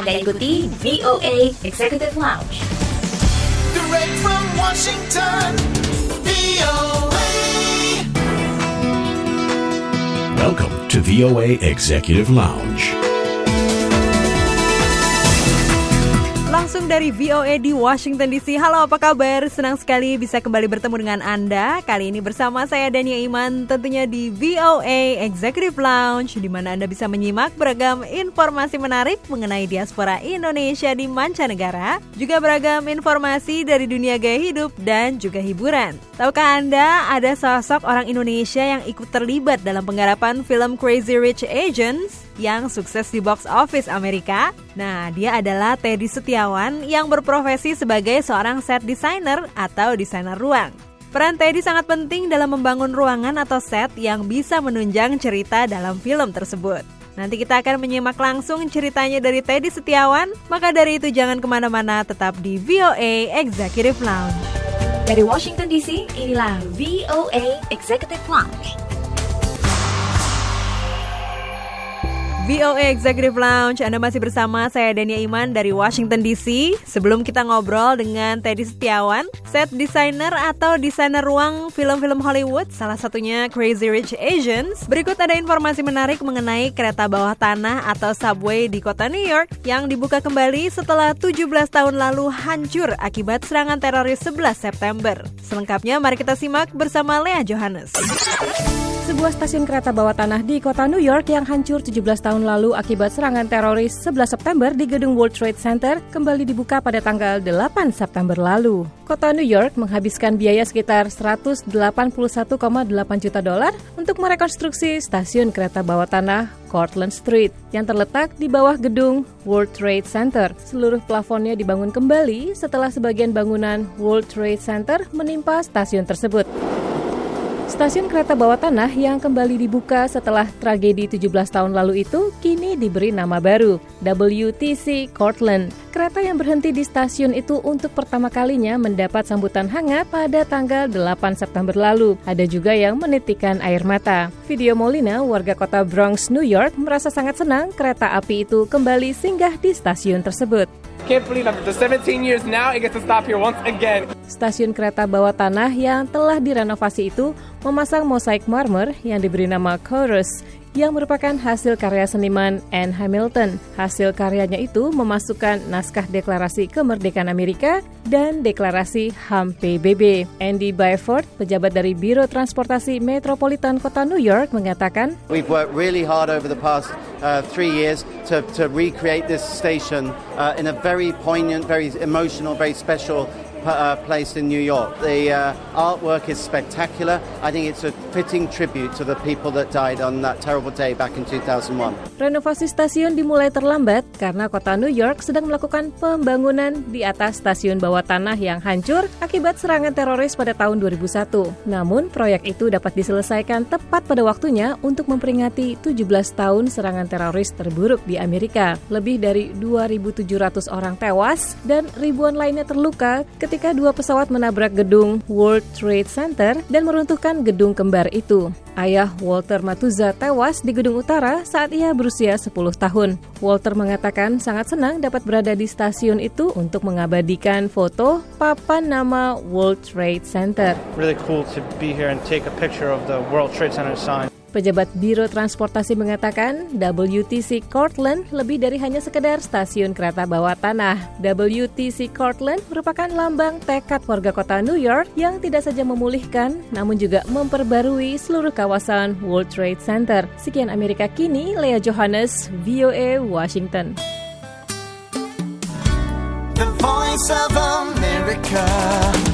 Anda ikuti VOA Executive Lounge. Direct from Washington, VOA. Welcome to VOA Executive Lounge. Langsung dari VOA di Washington DC. Halo, apa kabar? Senang sekali bisa kembali bertemu dengan Anda. Kali ini bersama saya Dania Iman, tentunya di VOA Executive Lounge, di mana Anda bisa menyimak beragam informasi menarik mengenai diaspora Indonesia di mancanegara, juga beragam informasi dari dunia gaya hidup dan juga hiburan. Tahukah Anda ada sosok orang Indonesia yang ikut terlibat dalam penggarapan film Crazy Rich Asians yang sukses di box office Amerika? Nah, dia adalah Teddy Setiawan yang berprofesi sebagai seorang set designer atau desainer ruang. Peran Teddy sangat penting dalam membangun ruangan atau set yang bisa menunjang cerita dalam film tersebut. Nanti kita akan menyimak langsung ceritanya dari Teddy Setiawan, maka dari itu jangan kemana-mana, tetap di VOA Executive Lounge. Dari Washington DC, inilah VOA Executive Lounge. VOA Executive Lounge, Anda masih bersama saya Dania Iman dari Washington DC. Sebelum kita ngobrol dengan Teddy Setiawan, set designer atau desainer ruang film-film Hollywood, salah satunya Crazy Rich Asians, berikut ada informasi menarik mengenai kereta bawah tanah atau subway di kota New York yang dibuka kembali setelah 17 tahun lalu hancur akibat serangan teroris 11 September. Selengkapnya mari kita simak bersama Lea Johannes. Sebuah stasiun kereta bawah tanah di kota New York yang hancur 17 tahun lalu akibat serangan teroris 11 September di gedung World Trade Center kembali dibuka pada tanggal 8 September lalu. Kota New York menghabiskan biaya sekitar $181,8 juta untuk merekonstruksi stasiun kereta bawah tanah Cortlandt Street yang terletak di bawah gedung World Trade Center. Seluruh plafonnya dibangun kembali setelah sebagian bangunan World Trade Center menimpa stasiun tersebut. Stasiun kereta bawah tanah yang kembali dibuka setelah tragedi 17 tahun lalu itu kini diberi nama baru, WTC Cortlandt. Kereta yang berhenti di stasiun itu untuk pertama kalinya mendapat sambutan hangat pada tanggal 8 September lalu. Ada juga yang menitikkan air mata. Video Molina, warga kota Bronx, New York, merasa sangat senang kereta api itu kembali singgah di stasiun tersebut. Can't believe after 17 years now it gets to stop here once again. Stasiun kereta bawah tanah yang telah direnovasi itu memasang mosaik marmer yang diberi nama Chorus yang merupakan hasil karya seniman Anne Hamilton. Hasil karyanya itu memasukkan naskah deklarasi kemerdekaan Amerika dan deklarasi HAM PBB. Andy Byford, pejabat dari Biro Transportasi Metropolitan Kota New York, mengatakan, We've worked really hard over the past 3 years to recreate this station in a very poignant, very emotional, very special place in New York. The artwork is spectacular. I think it's a fitting tribute to the people that died on that terrible day back in 2001. Renovasi stasiun dimulai terlambat karena kota New York sedang melakukan pembangunan di atas stasiun bawah tanah yang hancur akibat serangan teroris pada tahun 2001. Namun, proyek itu dapat diselesaikan tepat pada waktunya untuk memperingati 17 tahun serangan teroris terburuk di Amerika. Lebih dari 2.700 orang tewas dan ribuan lainnya terluka ketika dua pesawat menabrak gedung World Trade Center dan meruntuhkan gedung kembar itu. Ayah Walter Matuza tewas di gedung utara saat ia berusia 10 tahun. Walter mengatakan sangat senang dapat berada di stasiun itu untuk mengabadikan foto papan nama World Trade Center. Really cool to be here and take a picture of the World Trade Center sign. Pejabat Biro Transportasi mengatakan WTC Cortlandt lebih dari hanya sekedar stasiun kereta bawah tanah. WTC Cortlandt merupakan lambang tekad warga kota New York yang tidak saja memulihkan, namun juga memperbarui seluruh kawasan World Trade Center. Sekian Amerika Kini, Lea Johannes, VOA Washington. The Voice of America.